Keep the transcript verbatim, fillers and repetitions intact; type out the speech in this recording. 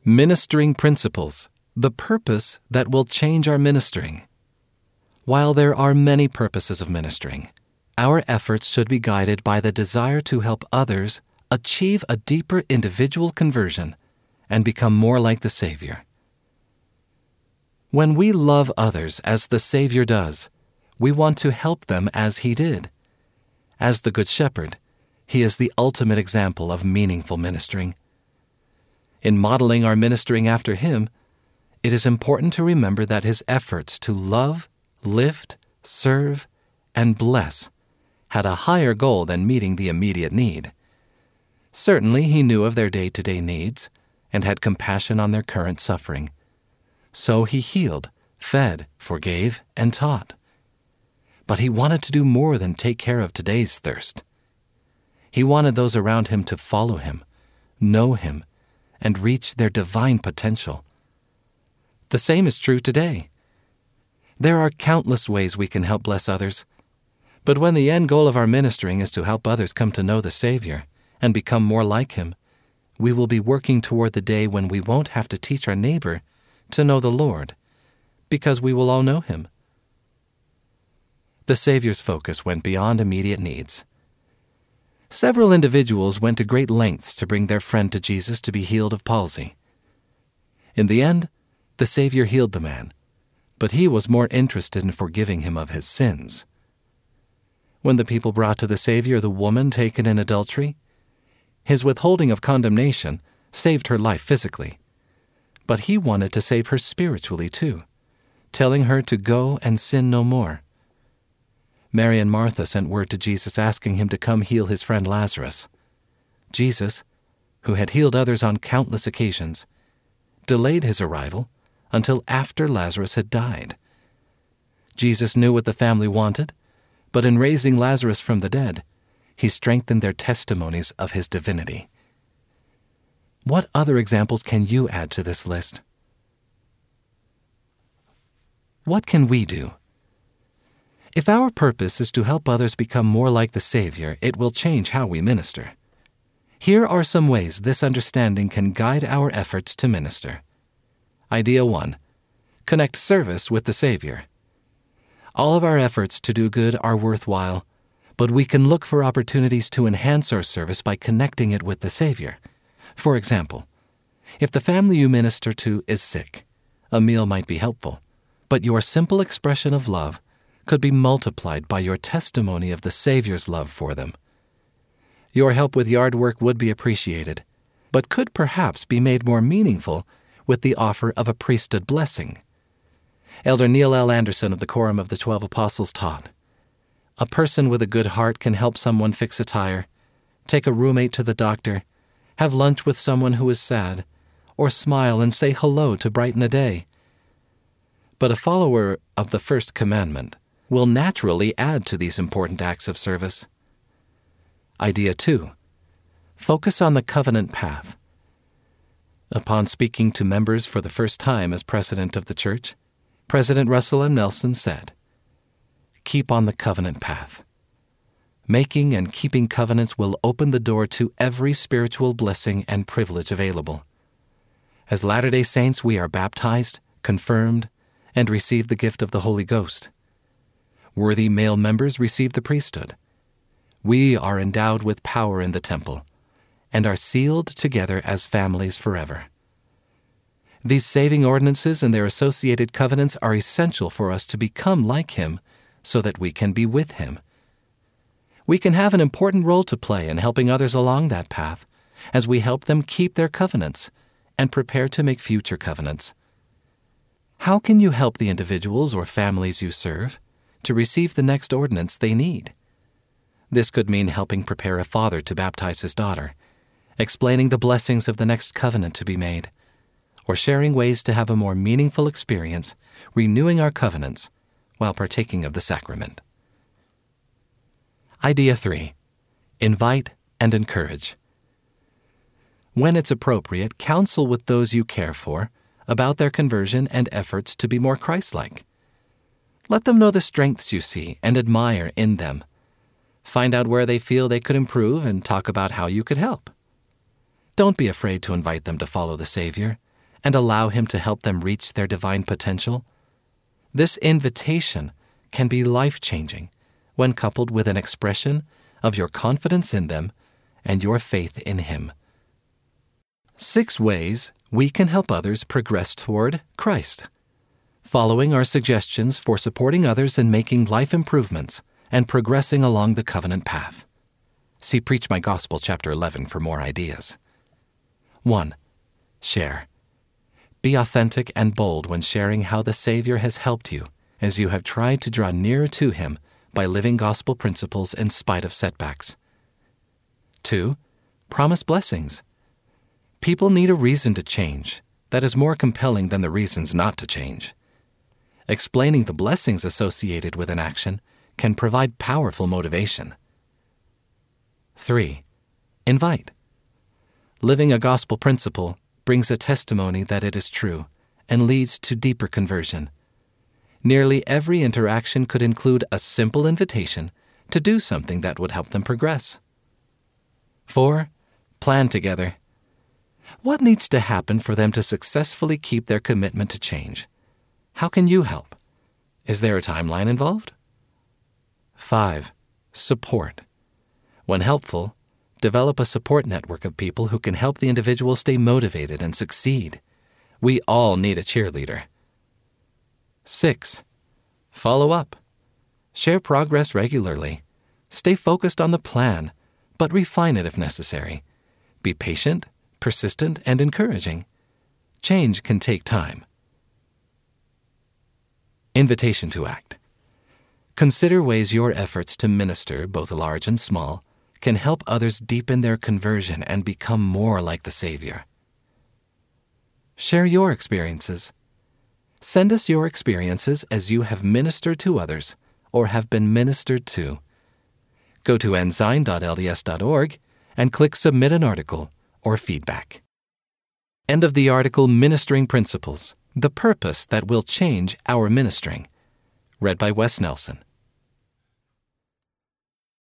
Ministering principles, the purpose that will change our ministering. While there are many purposes of ministering, our efforts should be guided by the desire to help others achieve a deeper individual conversion and become more like the Savior. When we love others as the Savior does, we want to help them as He did. As the Good Shepherd, He is the ultimate example of meaningful ministering. In modeling our ministering after Him, it is important to remember that His efforts to love, lift, serve, and bless had a higher goal than meeting the immediate need. Certainly, He knew of their day-to-day needs and had compassion on their current suffering. So He healed, fed, forgave, and taught. But He wanted to do more than take care of today's thirst. He wanted those around Him to follow Him, know Him, and reach their divine potential. The same is true today. There are countless ways we can help bless others, but when the end goal of our ministering is to help others come to know the Savior and become more like Him, we will be working toward the day when we won't have to teach our neighbor to know the Lord, because we will all know Him. The Savior's focus went beyond immediate needs. Several individuals went to great lengths to bring their friend to Jesus to be healed of palsy. In the end, the Savior healed the man, but He was more interested in forgiving him of his sins. When the people brought to the Savior the woman taken in adultery, His withholding of condemnation saved her life physically, but He wanted to save her spiritually too, telling her to go and sin no more. Mary and Martha sent word to Jesus asking Him to come heal his friend Lazarus. Jesus, who had healed others on countless occasions, delayed His arrival until after Lazarus had died. Jesus knew what the family wanted, but in raising Lazarus from the dead, He strengthened their testimonies of His divinity. What other examples can you add to this list? What can we do? If our purpose is to help others become more like the Savior, it will change how we minister. Here are some ways this understanding can guide our efforts to minister. Idea one: connect service with the Savior. All of our efforts to do good are worthwhile, but we can look for opportunities to enhance our service by connecting it with the Savior. For example, if the family you minister to is sick, a meal might be helpful, but your simple expression of love could be multiplied by your testimony of the Savior's love for them. Your help with yard work would be appreciated, but could perhaps be made more meaningful with the offer of a priesthood blessing. Elder Neil L. Anderson of the Quorum of the Twelve Apostles taught, "A person with a good heart can help someone fix a tire, take a roommate to the doctor, have lunch with someone who is sad, or smile and say hello to brighten a day." But a follower of the first commandment will naturally add to these important acts of service. Idea two: focus on the covenant path. Upon speaking to members for the first time as president of the church, President Russell M. Nelson said, "Keep on the covenant path. Making and keeping covenants will open the door to every spiritual blessing and privilege available. As Latter-day Saints, we are baptized, confirmed, and receive the gift of the Holy Ghost. Worthy male members receive the priesthood. We are endowed with power in the temple and are sealed together as families forever. These saving ordinances and their associated covenants are essential for us to become like Him so that we can be with Him. We can have an important role to play in helping others along that path as we help them keep their covenants and prepare to make future covenants. How can you help the individuals or families you serve to receive the next ordinance they need? This could mean helping prepare a father to baptize his daughter, explaining the blessings of the next covenant to be made, or sharing ways to have a more meaningful experience renewing our covenants while partaking of the sacrament. Idea three: invite and encourage. When it's appropriate, counsel with those you care for about their conversion and efforts to be more Christ-like. Let them know the strengths you see and admire in them. Find out where they feel they could improve and talk about how you could help. Don't be afraid to invite them to follow the Savior and allow Him to help them reach their divine potential? This invitation can be life-changing when coupled with an expression of your confidence in them and your faith in Him. Six ways we can help others progress toward Christ. Following are suggestions for supporting others in making life improvements and progressing along the covenant path. See Preach My Gospel, chapter eleven, for more ideas. one. Share. Be authentic and bold when sharing how the Savior has helped you as you have tried to draw nearer to Him by living gospel principles in spite of setbacks. two. Promise blessings. People need a reason to change that is more compelling than the reasons not to change. Explaining the blessings associated with an action can provide powerful motivation. three. Invite. Living a gospel principle brings a testimony that it is true and leads to deeper conversion. Nearly every interaction could include a simple invitation to do something that would help them progress. four. Plan together. What needs to happen for them to successfully keep their commitment to change? How can you help? Is there a timeline involved? five. Support. When helpful, develop a support network of people who can help the individual stay motivated and succeed. We all need a cheerleader. six. Follow up. Share progress regularly. Stay focused on the plan, but refine it if necessary. Be patient, persistent, and encouraging. Change can take time. Invitation to act. Consider ways your efforts to minister, both large and small, can help others deepen their conversion and become more like the Savior. Share your experiences. Send us your experiences as you have ministered to others or have been ministered to. Go to ensign dot l d s dot org and click Submit an Article or Feedback. End of the article Ministering Principles, the Purpose That Will Change Our Ministering. Read by Wes Nelson.